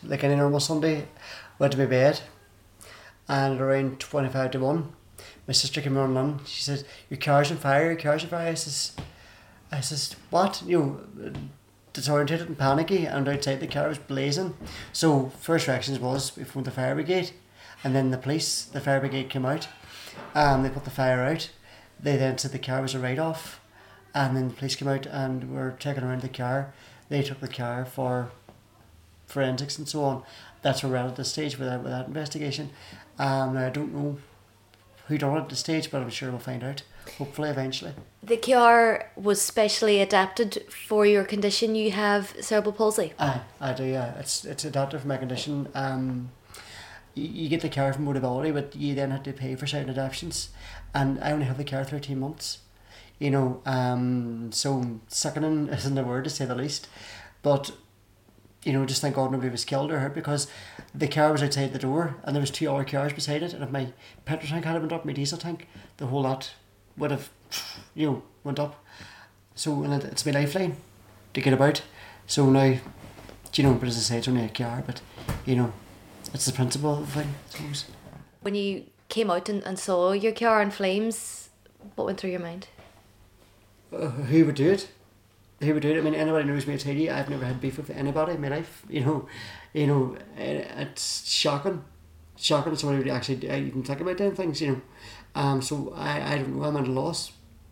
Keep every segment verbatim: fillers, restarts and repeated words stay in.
like any normal Sunday, went to my bed, and around twenty-five to one, my sister came running in. She said, "Your car's on fire, your car's on fire." I says, I says, "What?" You know, disorientated and panicky, and outside the car was blazing. So first reactions was we phoned the fire brigade, and then the police, the fire brigade came out, and they put the fire out. They then said the car was a write-off, and then the police came out and were checking around the car. They took the car for forensics and so on. That's where we're at this stage with that, with that investigation. Um, now I don't know who done it at this stage, but I'm sure we'll find out, hopefully, eventually. The car was specially adapted for your condition. You have cerebral palsy. Aye, I do, yeah. It's it's adapted for my condition. Um, you, you get the car from Motability, but you then have to pay for certain adaptations. And I only have the car thirteen months. You know, um, so sickening isn't a word, to say the least. But, you know, just thank God nobody was killed or hurt, because the car was outside the door and there was two other cars beside it, and if my petrol tank had went up, my diesel tank, the whole lot would have, you know, went up. So and it, it's my lifeline to get about. So now, you know, but as I say, it's only a car, but, you know, it's the principle of the thing, I suppose. When you came out and, and saw your car in flames, what went through your mind? Uh, who would do it? Who would do it? I mean, anybody knows me, I tell you, I've never had beef with anybody in my life. You know, you know, it's shocking, shocking. Somebody would actually uh, even think about doing things. You know, um. So I, I don't know. I'm at a loss.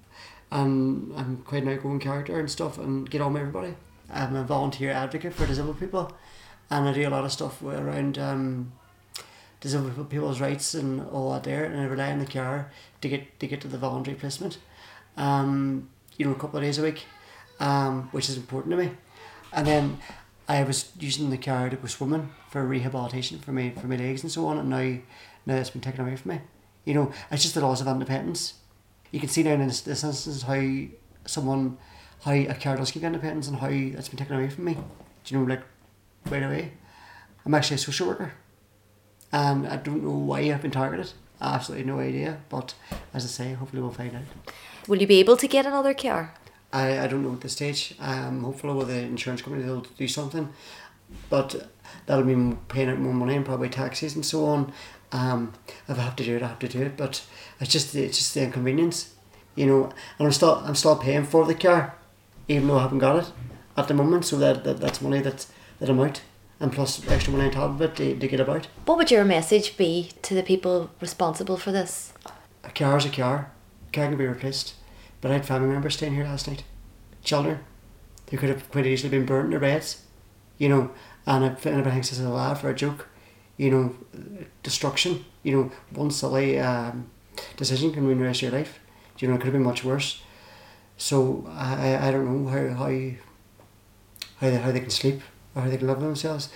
Um, I'm quite an outgoing character and stuff, and get on with everybody. I'm a volunteer advocate for disabled people, and I do a lot of stuff around um, disabled people's rights and all that there. And I rely on the car to get to get to the voluntary placement. Um, you know, a couple of days a week. Um, which is important to me. And then I was using the car to go swimming for rehabilitation for my for my legs and so on, and now now it's been taken away from me. You know, it's just the loss of independence. You can see now in this, this instance how someone, how a car does give you independence and how it's been taken away from me. Do you know, like, right away. I'm actually a social worker, and I don't know why I've been targeted. Absolutely no idea, but as I say, hopefully we'll find out. Will you be able to get another car? I, I don't know at this stage. Um, hopefully with the insurance company they'll do something, but that'll mean paying out more money and probably taxes and so on. Um, if I have to do it, I have to do it. But it's just it's just the inconvenience, you know. And I'm still I'm still paying for the car, even though I haven't got it at the moment. So that, that that's money that that I'm out, and plus extra money on top of it to, to get about. What would your message be to the people responsible for this? A car is a car. A car can be replaced. But I had family members staying here last night. Children. They could have quite easily been burnt in their beds. You know, and if anybody thinks this is a laugh or a joke, you know, destruction, you know, one silly um, decision can ruin the rest of your life. You know, it could have been much worse. So I, I don't know how how how they, how they can sleep or how they can live with themselves.